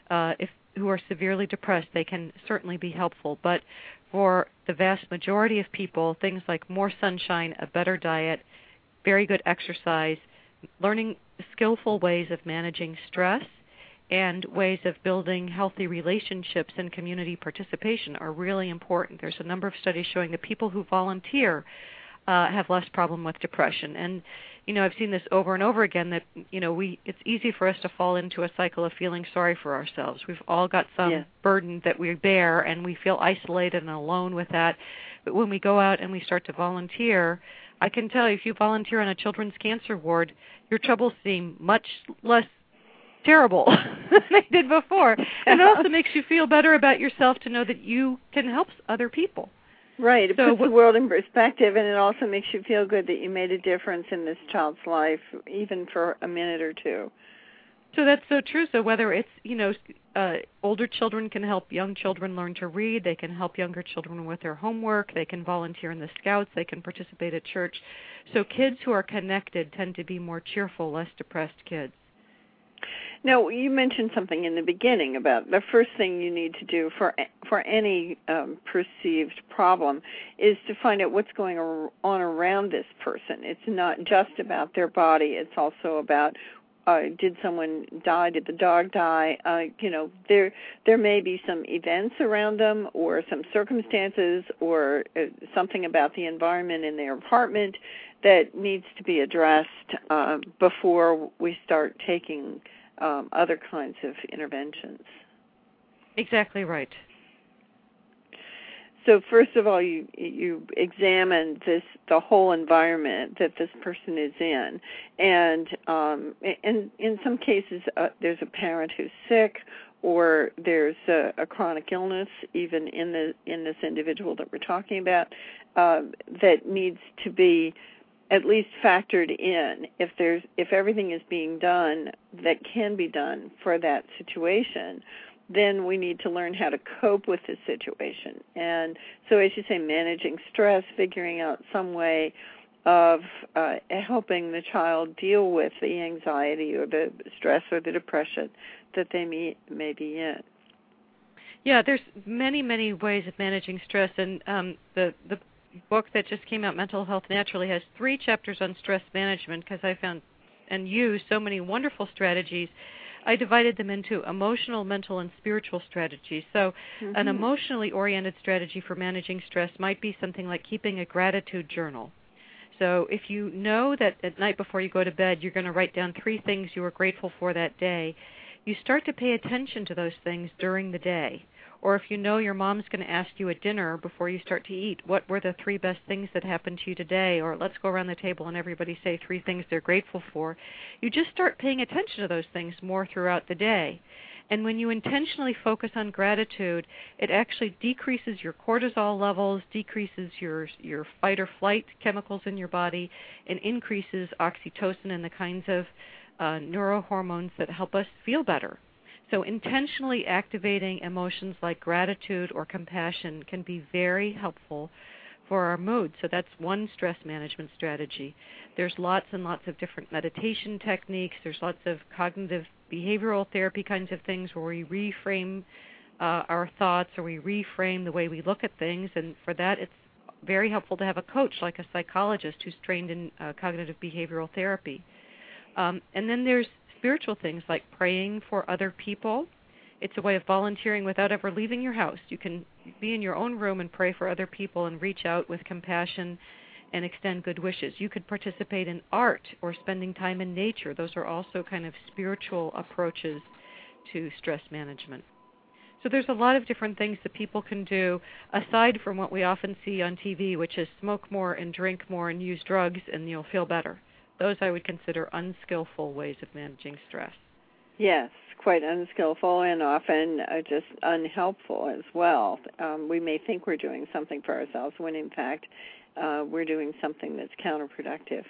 who are severely depressed, they can certainly be helpful. But for the vast majority of people, things like more sunshine, a better diet, very good exercise, learning skillful ways of managing stress, and ways of building healthy relationships and community participation are really important. There's a number of studies showing that people who volunteer have less problem with depression. And, I've seen this over and over again that, it's easy for us to fall into a cycle of feeling sorry for ourselves. We've all got some burden that we bear, and we feel isolated and alone with that. But when we go out and we start to volunteer, I can tell you, if you volunteer on a children's cancer ward, your troubles seem much less terrible than they did before. And it also makes you feel better about yourself to know that you can help other people. Right. It puts the world in perspective, and it also makes you feel good that you made a difference in this child's life, even for a minute or two. So that's so true. So whether it's, older children can help young children learn to read, they can help younger children with their homework, they can volunteer in the Scouts, they can participate at church. So kids who are connected tend to be more cheerful, less depressed kids. Now, you mentioned something in the beginning about the first thing you need to do for any perceived problem is to find out what's going on around this person. It's not just about their body. It's also about did someone die? Did the dog die? There may be some events around them or some circumstances or something about the environment in their apartment that needs to be addressed before we start taking other kinds of interventions. Exactly right. So first of all, you examine the whole environment that this person is in, and in some cases there's a parent who's sick, or there's a chronic illness even in this individual that we're talking about that needs to be at least factored in. If everything is being done that can be done for that situation, then we need to learn how to cope with the situation. And so, as you say, managing stress, figuring out some way of helping the child deal with the anxiety or the stress or the depression that they may be in. Yeah, there's many, many ways of managing stress, and the book that just came out, Mental Health Naturally, has 3 chapters on stress management because I found and use so many wonderful strategies. I divided them into emotional, mental, and spiritual strategies. So an emotionally oriented strategy for managing stress might be something like keeping a gratitude journal. So if you know that at night before you go to bed you're going to write down 3 things you were grateful for that day, you start to pay attention to those things during the day. Or if you know your mom's going to ask you at dinner before you start to eat, what were the 3 best things that happened to you today? Or let's go around the table and everybody say 3 things they're grateful for. You just start paying attention to those things more throughout the day. And when you intentionally focus on gratitude, it actually decreases your cortisol levels, decreases your fight or flight chemicals in your body, and increases oxytocin and the kinds of neurohormones that help us feel better. So intentionally activating emotions like gratitude or compassion can be very helpful for our mood. So that's one stress management strategy. There's lots and lots of different meditation techniques. There's lots of cognitive behavioral therapy kinds of things where we reframe our thoughts, or we reframe the way we look at things. And for that, it's very helpful to have a coach like a psychologist who's trained in cognitive behavioral therapy. And then there's spiritual things like praying for other people. It's a way of volunteering without ever leaving your house. You can be in your own room and pray for other people and reach out with compassion and extend good wishes. You could participate in art or spending time in nature. Those are also kind of spiritual approaches to stress management. So there's a lot of different things that people can do aside from what we often see on TV, which is smoke more and drink more and use drugs and you'll feel better. Those I would consider unskillful ways of managing stress. Yes, quite unskillful and often just unhelpful as well. We may think we're doing something for ourselves when, in fact, we're doing something that's counterproductive.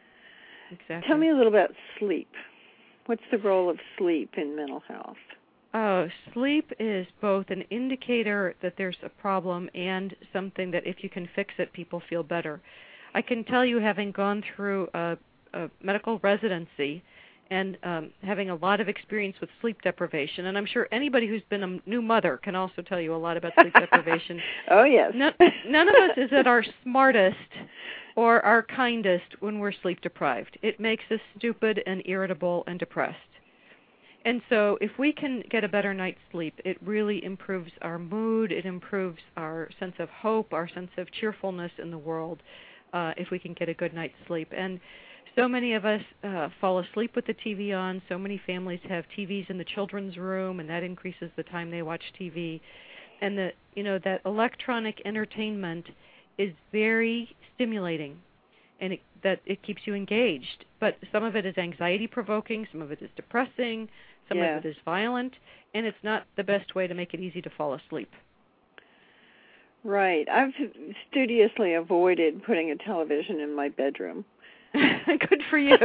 Exactly. Tell me a little about sleep. What's the role of sleep in mental health? Oh, sleep is both an indicator that there's a problem and something that if you can fix it, people feel better. I can tell you, having gone through a medical residency and having a lot of experience with sleep deprivation, and I'm sure anybody who's been a new mother can also tell you a lot about sleep deprivation. Oh, yes. None of us is at our smartest or our kindest when we're sleep deprived. It makes us stupid and irritable and depressed. And so if we can get a better night's sleep, it really improves our mood, it improves our sense of hope, our sense of cheerfulness in the world, if we can get a good night's sleep. And so many of us fall asleep with the TV on. So many families have TVs in the children's room, and that increases the time they watch TV. And that electronic entertainment is very stimulating, and it keeps you engaged. But some of it is anxiety-provoking, some of it is depressing, some of it is violent, and it's not the best way to make it easy to fall asleep. Right. I've studiously avoided putting a television in my bedroom. Good for you.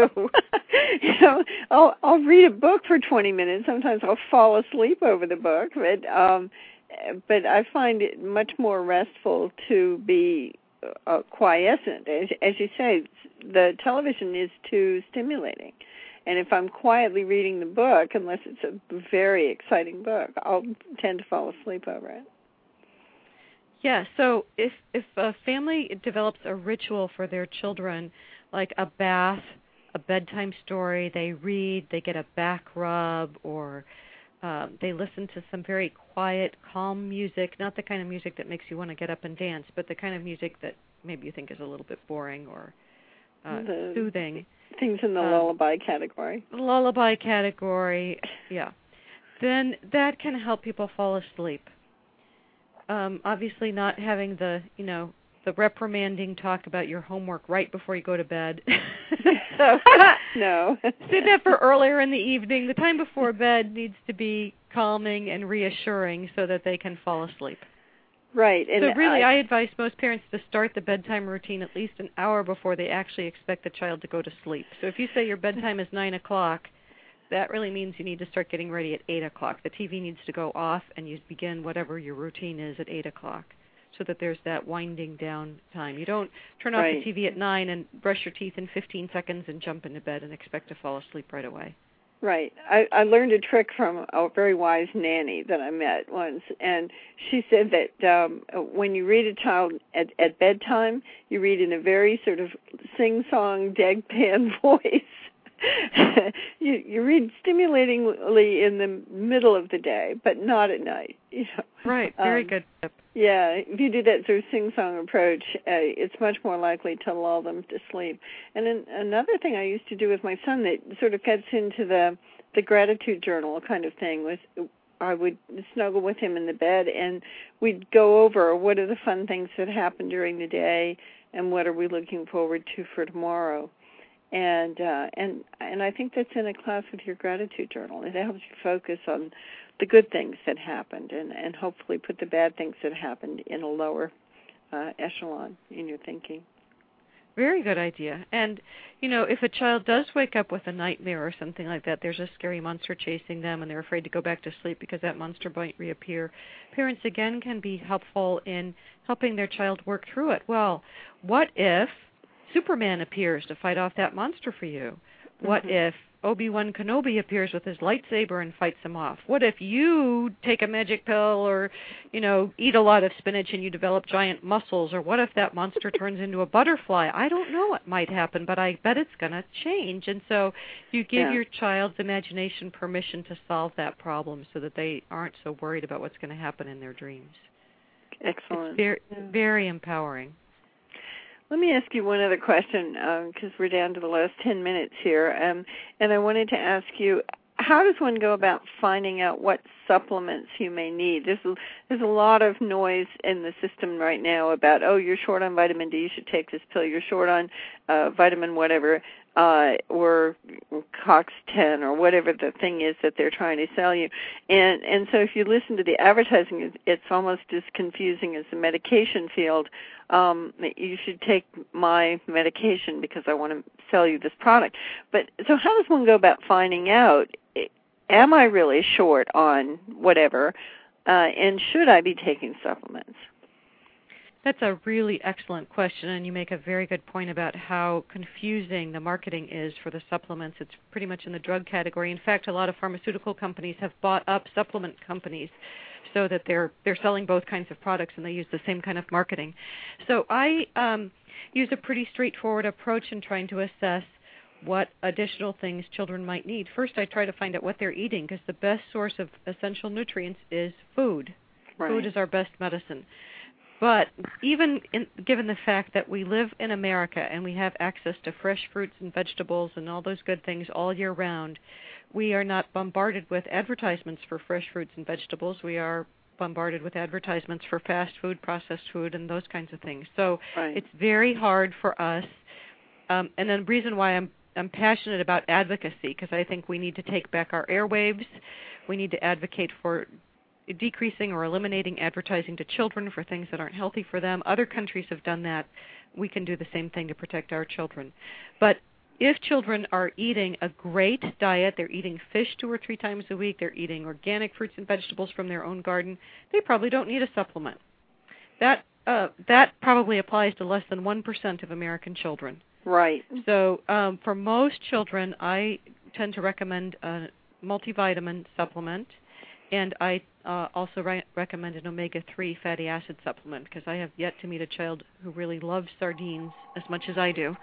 I'll read a book for 20 minutes. Sometimes I'll fall asleep over the book, but I find it much more restful to be quiescent. As you say, the television is too stimulating. And if I'm quietly reading the book, unless it's a very exciting book, I'll tend to fall asleep over it. Yeah, so if a family develops a ritual for their children, like a bath, a bedtime story, they read, they get a back rub, or they listen to some very quiet, calm music, not the kind of music that makes you want to get up and dance, but the kind of music that maybe you think is a little bit boring or soothing. Things in the lullaby category. Lullaby category, yeah. Then that can help people fall asleep. Obviously not having the reprimanding talk about your homework right before you go to bed. No. Sit that for earlier in the evening. The time before bed needs to be calming and reassuring so that they can fall asleep. Right. And so really, I advise most parents to start the bedtime routine at least an hour before they actually expect the child to go to sleep. So if you say your bedtime is 9 o'clock, that really means you need to start getting ready at 8 o'clock. The TV needs to go off, and you begin whatever your routine is at 8 o'clock so that there's that winding down time. You don't turn off the TV at 9 and brush your teeth in 15 seconds and jump into bed and expect to fall asleep right away. Right. I learned a trick from a very wise nanny that I met once, and she said that when you read a child at bedtime, you read in a very sort of sing-song, deadpan voice. You read stimulatingly in the middle of the day, but not at night. Right. Very good tip. Yeah, if you do that sort of sing-song approach, it's much more likely to lull them to sleep. And then another thing I used to do with my son that sort of gets into the gratitude journal kind of thing was I would snuggle with him in the bed, and we'd go over what are the fun things that happened during the day and what are we looking forward to for tomorrow. And I think that's in a class with your gratitude journal. It helps you focus on the good things that happened and hopefully put the bad things that happened in a lower echelon in your thinking. Very good idea. And, if a child does wake up with a nightmare or something like that, there's a scary monster chasing them and they're afraid to go back to sleep because that monster might reappear, parents, again, can be helpful in helping their child work through it. Well, what if Superman appears to fight off that monster for you? What if Obi-Wan Kenobi appears with his lightsaber and fights him off? What if you take a magic pill or, eat a lot of spinach and you develop giant muscles? Or what if that monster turns into a butterfly? I don't know what might happen, but I bet it's going to change. And so you give your child's imagination permission to solve that problem so that they aren't so worried about what's going to happen in their dreams. Excellent. It's very, very empowering. Let me ask you one other question, because we're down to the last 10 minutes here, and I wanted to ask you, how does one go about finding out what supplements you may need? There's a lot of noise in the system right now about, you're short on vitamin D, you should take this pill, you're short on vitamin whatever, or COX-10 or whatever the thing is that they're trying to sell you. And so if you listen to the advertising, it's almost as confusing as the medication field. You should take my medication because I want to sell you this product. But so how does one go about finding out, am I really short on whatever, and should I be taking supplements? That's a really excellent question, and you make a very good point about how confusing the marketing is for the supplements. It's pretty much in the drug category. In fact, a lot of pharmaceutical companies have bought up supplement companies so that they're selling both kinds of products and they use the same kind of marketing. So I use a pretty straightforward approach in trying to assess what additional things children might need. First, I try to find out what they're eating because the best source of essential nutrients is food. Right. Food is our best medicine. But even given the fact that we live in America and we have access to fresh fruits and vegetables and all those good things all year round, we are not bombarded with advertisements for fresh fruits and vegetables. We are bombarded with advertisements for fast food, processed food, and those kinds of things. So It's very hard for us. And the reason why I'm passionate about advocacy, because I think we need to take back our airwaves. We need to advocate for decreasing or eliminating advertising to children for things that aren't healthy for them. Other countries have done that. We can do the same thing to protect our children. But if children are eating a great diet, they're eating fish 2 or 3 times a week, they're eating organic fruits and vegetables from their own garden, they probably don't need a supplement. That probably applies to less than 1% of American children. Right. So for most children, I tend to recommend a multivitamin supplement, and I also recommend an omega-3 fatty acid supplement because I have yet to meet a child who really loves sardines as much as I do.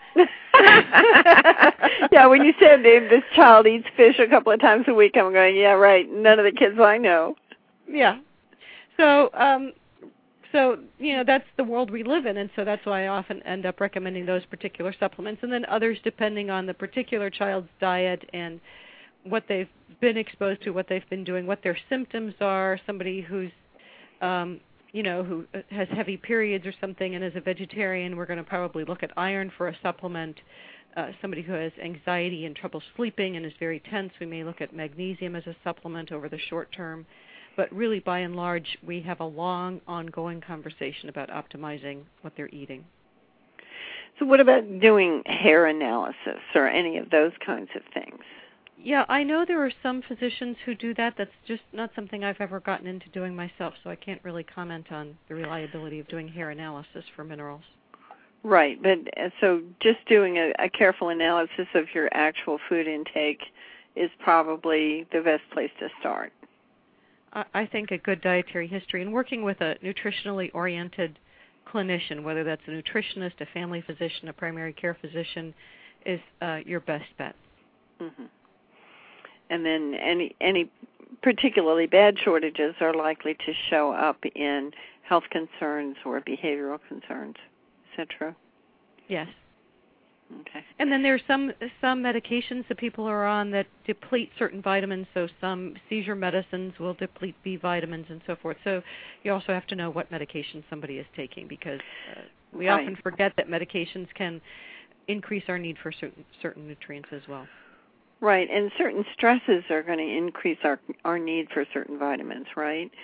Yeah, when you said this child eats fish a couple of times a week, I'm going, yeah, right, none of the kids I know. Yeah. So that's the world we live in, and so that's why I often end up recommending those particular supplements, and then others depending on the particular child's diet and what they've been exposed to, what they've been doing, what their symptoms are. Somebody who's, who has heavy periods or something and is a vegetarian, we're going to probably look at iron for a supplement. Somebody who has anxiety and trouble sleeping and is very tense, we may look at magnesium as a supplement over the short term. But really, by and large, we have a long, ongoing conversation about optimizing what they're eating. So what about doing hair analysis or any of those kinds of things? Yeah, I know there are some physicians who do that. That's just not something I've ever gotten into doing myself, so I can't really comment on the reliability of doing hair analysis for minerals. Right, but so just doing a careful analysis of your actual food intake is probably the best place to start. I think a good dietary history and working with a nutritionally oriented clinician, whether that's a nutritionist, a family physician, a primary care physician, is your best bet. Mm-hmm. And then any particularly bad shortages are likely to show up in health concerns or behavioral concerns. Is that true? Yes. Okay. And then there's some medications that people are on that deplete certain vitamins, so some seizure medicines will deplete B vitamins and so forth. So you also have to know what medication somebody is taking because we often forget that medications can increase our need for certain nutrients as well. Right, and certain stresses are going to increase our need for certain vitamins, right?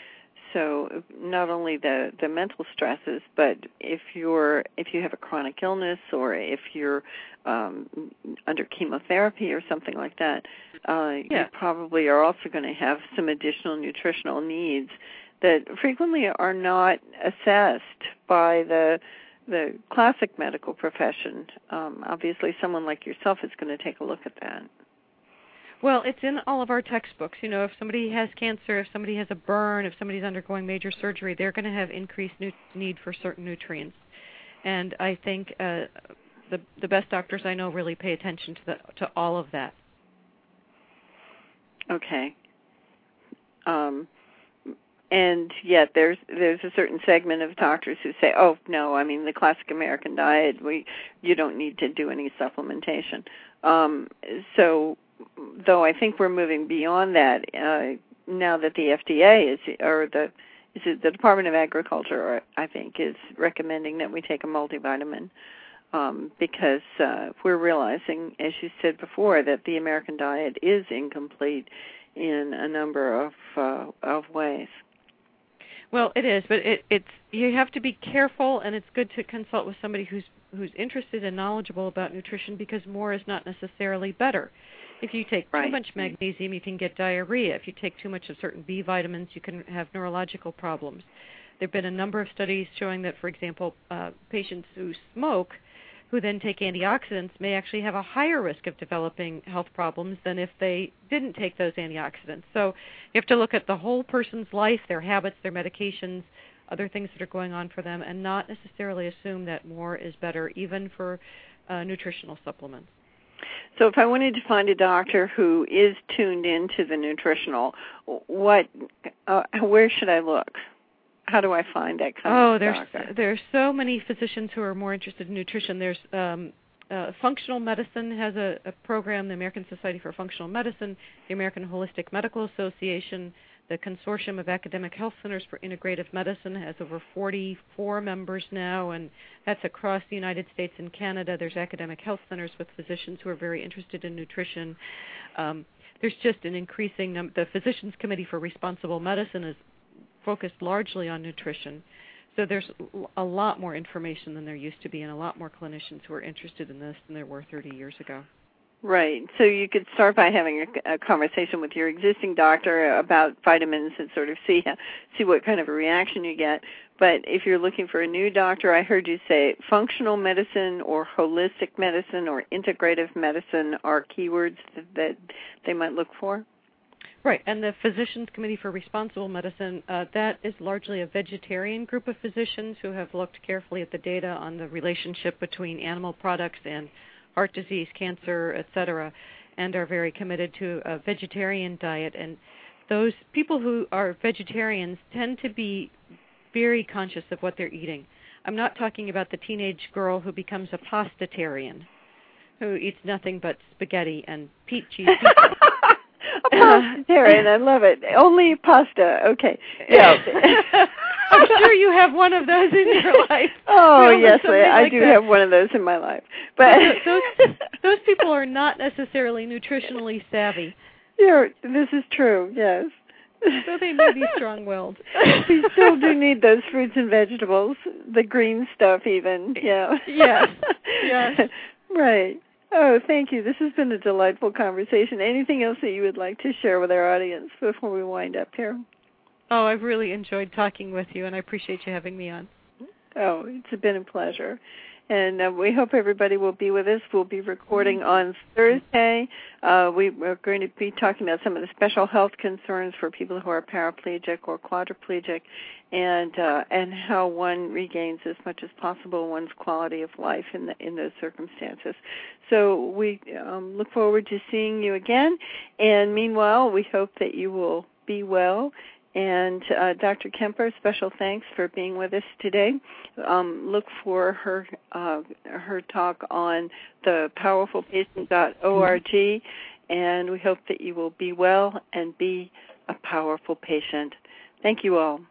so not only the mental stresses, but if you have a chronic illness or if you're under chemotherapy or something like that, you probably are also going to have some additional nutritional needs that frequently are not assessed by the classic medical profession. Obviously, someone like yourself is going to take a look at that. Well, it's in all of our textbooks. If somebody has cancer, if somebody has a burn, if somebody's undergoing major surgery, they're going to have increased need for certain nutrients. And I think the best doctors I know really pay attention to all of that. Okay. And yet there's a certain segment of doctors who say, oh, no, I mean, the classic American diet, you don't need to do any supplementation. So though I think we're moving beyond that now that the FDA the Department of Agriculture, I think, is recommending that we take a multivitamin because we're realizing, as you said before, that the American diet is incomplete in a number of ways. Well, it is, but you have to be careful, and it's good to consult with somebody who's interested and knowledgeable about nutrition because more is not necessarily better. If you take too much magnesium, you can get diarrhea. If you take too much of certain B vitamins, you can have neurological problems. There have been a number of studies showing that, for example, patients who smoke who then take antioxidants may actually have a higher risk of developing health problems than if they didn't take those antioxidants. So you have to look at the whole person's life, their habits, their medications, other things that are going on for them, and not necessarily assume that more is better, even for nutritional supplements. So if I wanted to find a doctor who is tuned into the nutritional, where should I look? How do I find that kind of doctor? There's so many physicians who are more interested in nutrition. There's Functional Medicine has a program, the American Society for Functional Medicine, the American Holistic Medical Association, the Consortium of Academic Health Centers for Integrative Medicine has over 44 members now, and that's across the United States and Canada. There's academic health centers with physicians who are very interested in nutrition. There's just an increasing number. The Physicians Committee for Responsible Medicine is focused largely on nutrition. So there's a lot more information than there used to be and a lot more clinicians who are interested in this than there were 30 years ago. Right. So you could start by having a conversation with your existing doctor about vitamins and sort of see what kind of a reaction you get. But if you're looking for a new doctor, I heard you say functional medicine or holistic medicine or integrative medicine are keywords that they might look for? Right, and the Physicians Committee for Responsible Medicine, that is largely a vegetarian group of physicians who have looked carefully at the data on the relationship between animal products and heart disease, cancer, etc., and are very committed to a vegetarian diet. And those people who are vegetarians tend to be very conscious of what they're eating. I'm not talking about the teenage girl who becomes a pastatarian, who eats nothing but spaghetti and cheese pizza. A pastatarian, I love it. Only pasta. Okay. Yeah. I'm sure you have one of those in your life. Oh, yes, I do have one of those in my life. But those people are not necessarily nutritionally savvy. This is true, yes. So they may be strong-willed. We still do need those fruits and vegetables, the green stuff even, yeah. Yes. Right. Oh, thank you. This has been a delightful conversation. Anything else that you would like to share with our audience before we wind up here? Oh, I've really enjoyed talking with you, and I appreciate you having me on. Oh, it's been a pleasure. And we hope everybody will be with us. We'll be recording on Thursday. We're going to be talking about some of the special health concerns for people who are paraplegic or quadriplegic, and how one regains as much as possible one's quality of life in those circumstances. So we look forward to seeing you again. And meanwhile, we hope that you will be well. And Dr. Kemper, special thanks for being with us today. Look for her talk on the powerfulpatient.org, and we hope that you will be well and be a powerful patient. Thank you all.